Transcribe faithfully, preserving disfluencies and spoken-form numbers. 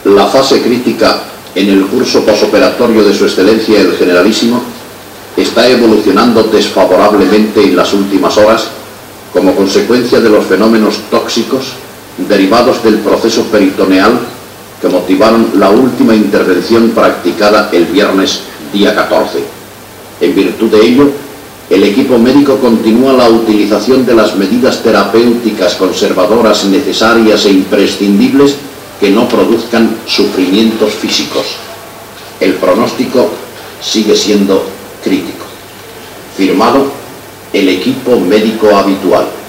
La fase crítica en el curso posoperatorio de Su Excelencia el Generalísimo está evolucionando desfavorablemente en las últimas horas como consecuencia de los fenómenos tóxicos derivados del proceso peritoneal que motivaron la última intervención practicada el viernes día catorce. En virtud de ello, el equipo médico continúa la utilización de las medidas terapéuticas conservadoras necesarias e imprescindibles que no produzcan sufrimientos físicos. El pronóstico sigue siendo crítico. Firmado el equipo médico habitual.